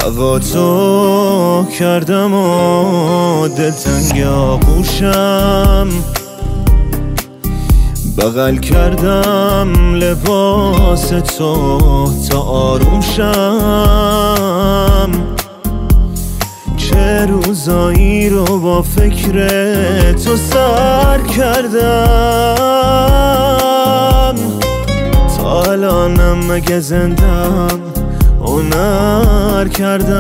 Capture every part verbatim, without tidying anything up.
دعواتو کردم و دلتنگ آغوشم، بغل کردم لباس تو تا آروم شم. چه روزایی رو با فکر تو سر کردم، تا الانم مگه زندم هنر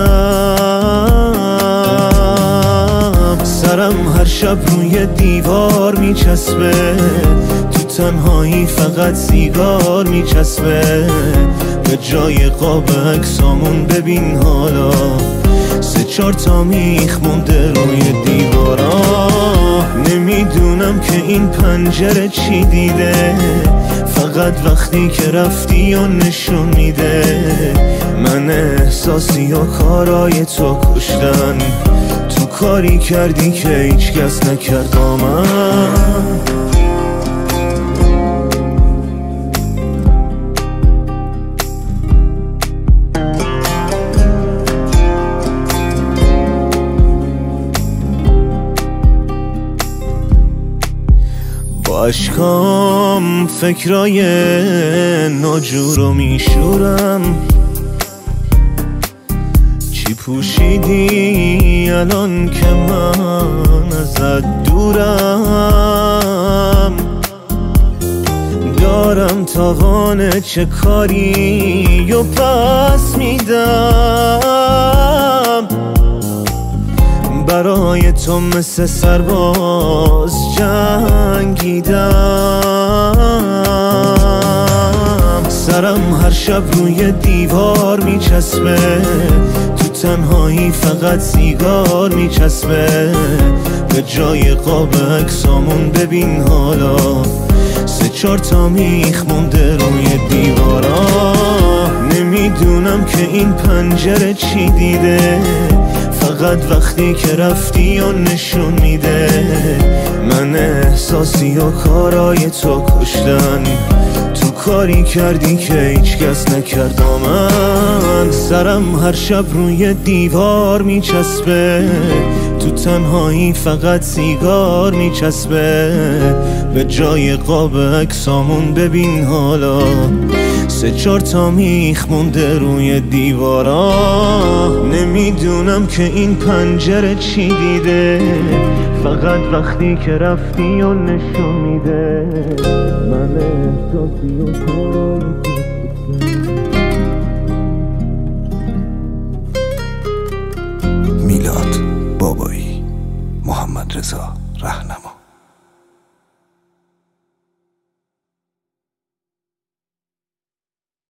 کردم. سرم هر شب روی دیوار میچسبه، تو تنهایی فقط سیگار میچسبه. به جای قاب عکسامون ببین حالا سه چار تا میخ مونده روی دیوارا. نمیدونم که این پنجره چی دیده، فقط وقتی که رفتی و نشون میده من احساسی و کارای تو کشتن. تو کاری کردی که هیچ کس نکرد با من. با اشکام فکرای ناجورو میشورم. چی پوشیدی الان که من ازت دورم؟ دارم تاوان چه کاری و پس میدم. برای تو مثل سرباز جنگیدم. سرم هر شب روی دیوار میچسبه، تو تنهایی فقط سیگار میچسبه. به جای قاب عکسامون ببین حالا سه چار تا میخ مونده روی دیوارا. نمیدونم که این پنجره چی دیده، فقط وقتی که رفتی و نشون میده من احساسی و کارای تو کشتن. تو کاری کردی که هیچ کس نکرد با من. سرم هر شب روی دیوار میچسبه، تو تنهایی فقط سیگار میچسبه. به جای قاب عکسامون ببین حالا سه چار تا میخ مونده روی دیوارا. نمیدونم که این پنجره چی دیده، فقط وقتی که رفتی و نشون میده من احساسی و کارای میلاد بابایی، محمد رضا رهنما.